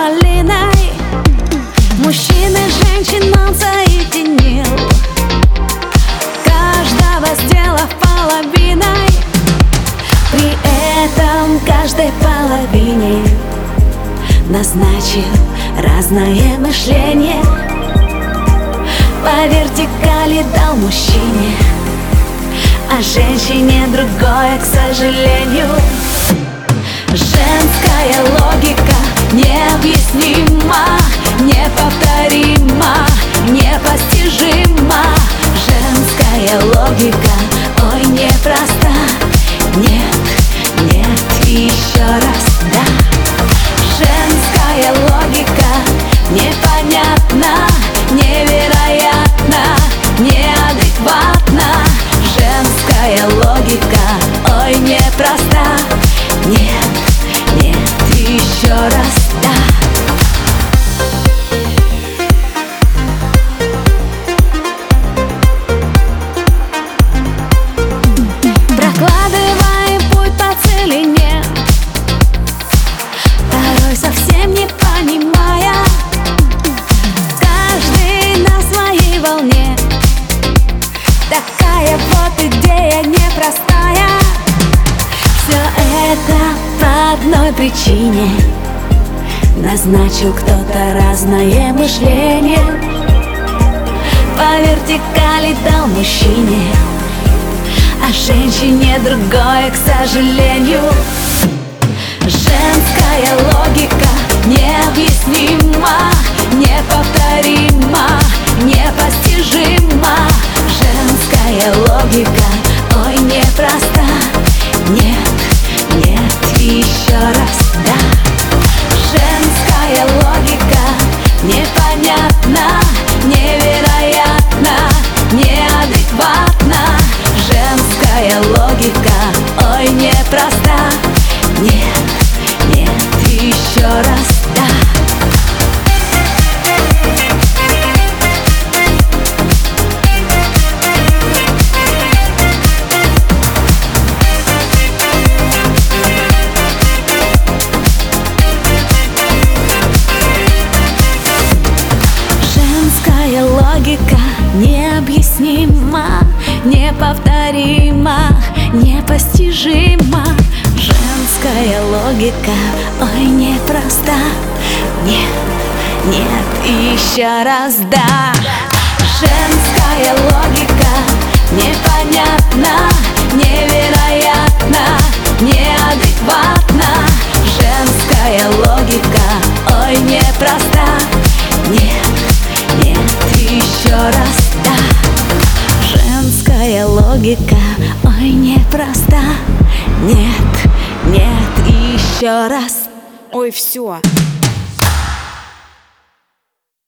малиной. Мужчина женщин он соединил, каждого сделав половиной. При этом каждой половине назначил разное мышление. По вертикали дал мужчине, а женщине другое, к сожалению. Женская логика необъяснима, неповторима, непостижима. Женская логика, ой, непроста. Нет, нет и еще раз да. Женская логика непонятна, невероятна, неадекватна. Женская логика, ой, непроста. Нет, нет и еще раз да. Прокладываем путь по целине, порой совсем не понимая, каждый на своей волне. Такая вот идея непростая. Все это по одной причине назначил кто-то разное мышление. По вертикали дал мужчине, а женщине другое, к сожалению. Женская логика необъяснима, неповторима, непостижима. Женская логика, ой, непроста. Нет, нет и еще раз да. Женская логика непонятна, невероятна, неадекватна. Женская логика, ой, непроста. Нет, нет и еще раз да. Женская логика необъяснима, неповторима, непостижима. Женская логика, ой, непроста. Нет, нет и еще раз да. Женская логика непонятна, невероятна, неадекватна. Женская логика, ой, непроста. Нет, нет и еще раз да. Женская логика, ой, непроста. Нет, нет и еще раз. Ой, все.